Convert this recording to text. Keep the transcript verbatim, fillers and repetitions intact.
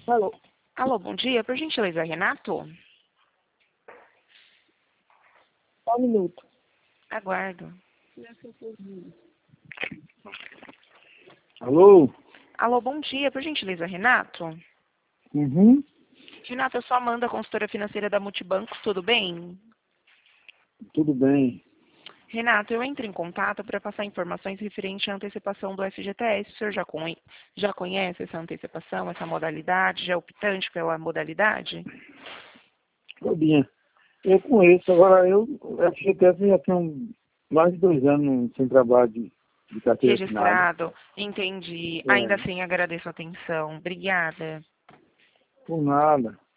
Alô? Alô, bom dia. Por gentileza, Renato? Só um minuto. Aguardo. Alô? Alô, bom dia. Por gentileza, Renato? Uhum. Renato, eu sou a Amanda, consultora financeira da Multibancos. Tudo bem? Tudo bem. Renato, eu entro em contato para passar informações referentes à antecipação do F G T S. O senhor já, con já conhece essa antecipação, essa modalidade? Já é optante pela modalidade? Todinha. Eu conheço. Agora, eu, F G T S já tenho mais de dois anos sem trabalho de, de carteira assinada. Registrado. Entendi. É, Ainda assim, agradeço a atenção. Obrigada. por nada.